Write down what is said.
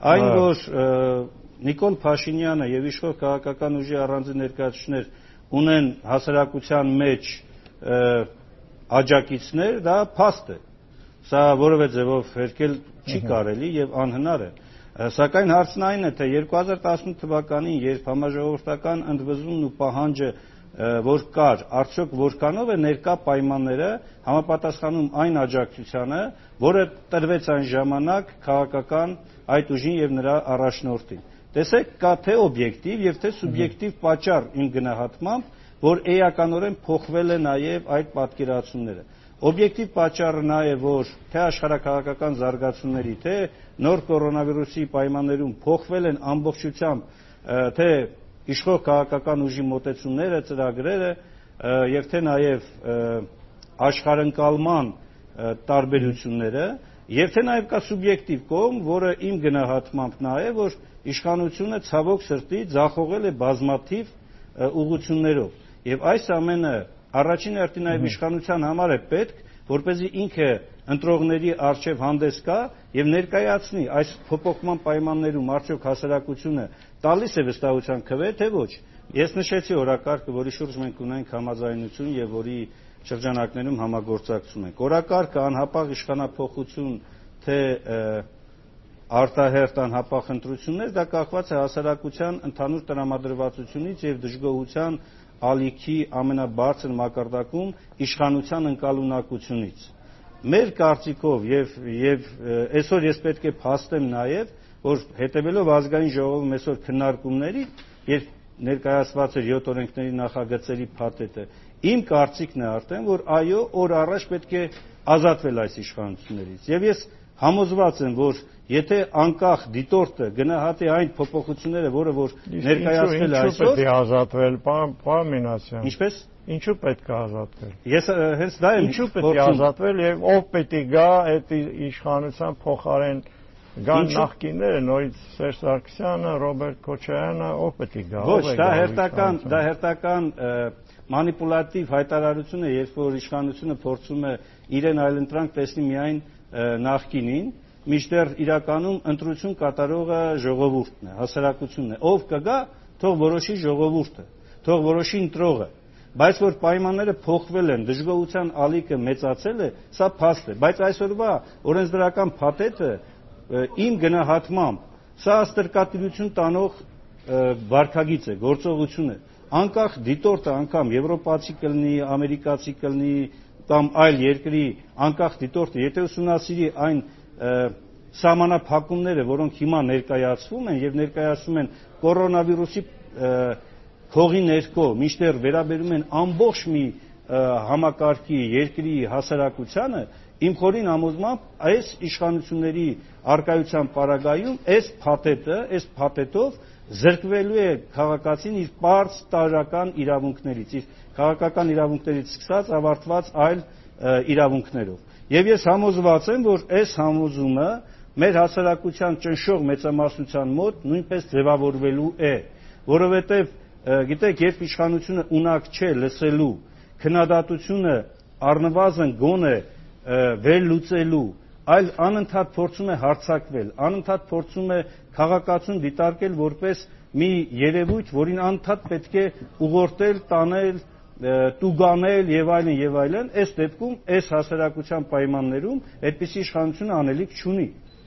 Այն որ Նիկոլ Փաշինյանը եւ իշխող քաղաքական ուժի առանձին ներկայացուցիչներ ունեն հասարակության մեջ աջակիցներ, դա փաստ է։ Սա որևէ ձևով հերքել չի կարելի եւ անհնար է։ Սակայն հարցն այն է, թե 2018 թվականին, երբ համաժողովրդական ընդվզումն ու պահանջը որ կար, արդյոք որքանով է ներկա պայմանները համապատասխանում այն աջակցությանը, որը տրվեց այն ժամանակ քաղաքական այդ ուժին եւ նրա առաջնորդին։ Տեսեք, կա թե օբյեկտիվ եւ թե սուբյեկտիվ պատճառ իմ գնահատմամբ, որ էականորեն փոխվել է նաեւ այդ պատկերացումները։ Օբյեկտիվ պատճառը նա է, որ թե աշխարհակաղակական զարգացումների, թե նոր կորոնավիրուսի պայմաններում փոխվել են ամբողջությամբ թե իշխող քաղաքական ուժի մոտեցումները, ծրագրերը եւ թե նաեւ աշխարհընկալման տարբերությունները եւ թե նաեւ կա սուբյեկտիվ կողմ, որը իմ գնահատմամբ նա է, որ իշխանությունը ցավոք սրտի ձախողել է բազմաթիվ ուղղություններով եւ այս ամենը առաջին հերթին այլ իշխանության համար է պետք, որպեսզի ինքը ընտրողների առջև հանդես գա եւ ներկայացնի այս փոփոխման պայմաններում արդյոք հասարակությունը տալիս է վստահության քվե, թե ոչ։ Ես նշեցի օրակարգը, որի շուրջ մենք ունենք համաձայնություն եւ որի շրջանակներում համագործակցում ենք։ Օրակարգը անհապաղ իշխանափոխություն, թե արտահերթ անհապաղ ընտրություններ, դա կախված է հասարակության ընդհանուր տրամադրվածությունից եւ դժգոհության ալիքի ամենաբարձր մակարդակում իշխանության ընկալունակությունից։ Մեր կարծիքով եւ այսօր ես պետք է փաստեմ նաեւ, որ հետեւելով ազգային ժողովում այսօր քննարկումների, երբ ներկայացված էր 7 օրենքների նախագծերի փաթեթը, իմ կարծիքն է արդեն, որ այո, օր առաջ պետք է ազատվել այս իշխանություններից։ Եվ ես համոզված եմ, որ եթե անկախ դիտորդը գնահատի այն փոփոխությունները, որը որ ներկայացվել է այսօր, ինչու պետք է ազատվել, պարոն Մինասյան։ Ինչպես? Ինչու պետք է ազատվել։ Ես հենց դա եմ ինչու պետք է ազատվել եւ ով պետք է գա այդ իշխանության փոխարեն գան նախկինները, նորից Սերժ Սարգսյանը, Ռոբերտ Քոչարյանը, ով պետք է գա։ Ոչ, դա հերթական մանիպուլատիվ հայտարարություն է, երբ որ իշխանությունը փորձում է իրեն այլընտրանք տեսնի միայն նախկինին, մինչդեռ իրականում ընտրություն կատարողը ժողովուրդն է, հասարակությունն է։ Ով կգա, թող որոշի ժողովուրդը, թող որոշի ընտրողը։ Բայց որ պայմանները փոխվել են, դժգոհության ալիքը մեծացել է, սա փաստ է։ Բայց այսօրվա օրենսդրական փաթեթը իմ գնահատմամբ սա ստրկատիրություն տանող վարքագիծ է, գործողություն է։ Անկախ դիտորդը անգամ եվրոպացի կլինի, ամերիկացի կլինի կամ այլ երկրի անկախ դիտորդը, եթե ուսումնասիրի այն սահմանափակումները, որոնք հիմա ներկայացվում են եւ ներկայացվում են կորոնավիրուսի փողի ներքո, մինչդեռ վերաբերում են ամբողջ մի համակարգի, երկրի հասարակությանը, իմ խորին համոզմամբ այս իշխանությունների արկայության պարագայում այս փաթեթով զրկվելու է քաղաքացին իր պարզ տարրական իրավունքներից, իր քաղաքական իրավունքներից սկսած ավարտված այլ իրավունքներով։ Եվ ես համոզված եմ, որ այս համոզումը մեր հասարակության ճնշող մեծամասնության մոտ նույնպես ձևավորվելու է, որովհետև գիտեք, երբ իշխանությունը ունակ չէ լսելու, քննադատությունը առնվազն գոնե վերլուծելու, այլ անընդհատ փորձում է հարձակվել, անընդհատ փորձում է քաղաքացուն դիտարկել որպես մի երևույթ, որին անընդհատ պետք է ուղղորդել, տանել, տուգանել եւ այլն, այս դեպքում այս հասարակության պայմաններում այդպիսի իշխանությունը անելիք չունի։